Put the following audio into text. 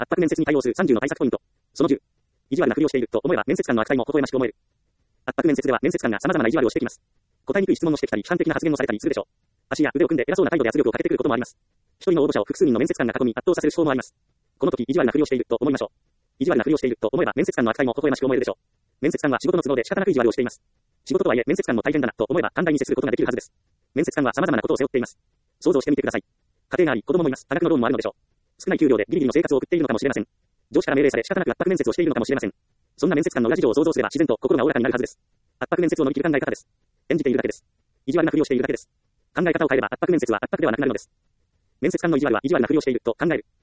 圧迫面接に対応する30の対策ポイント。その10。意地悪なふりをしていると思えば面接官の悪態も微笑ましく思える。圧迫面接では面接官が様々な意地悪をしてきます。答えにくい質問をしてきたり、批判的な発言をされたりするでしょう。足や腕を組んで偉そうな態度で圧力をかけてくることもあります。一人の応募者を複数人の面接官が囲み圧倒させる手法もあります。この時、意地悪なふりをしていると思いましょう。意地悪なふりをしていると思えば面接官の悪態も微笑ましく思えるでしょう。面接官は仕事の都合で仕方なく意地悪をしています。仕事とはいえ面接官も大変だなと思えば寛大に接することができるはずです。面接官は様々なことを背負っています。想像してみてください。家庭があり、子供もいます。多額のローンもあるのでしょう。少ない給料でギリギリの生活を送っているのかもしれません。上司から命令され仕方なく圧迫面接をしているのかもしれません。そんな面接官の裏事情を想像すれば自然と心がおおらかになるはずです。圧迫面接を乗り切る考え方です。演じているだけです。意地悪なふりをしているだけです。考え方を変えれば圧迫面接は圧迫ではなくなるのです。面接官の意地悪は意地悪なふりをしていると考える。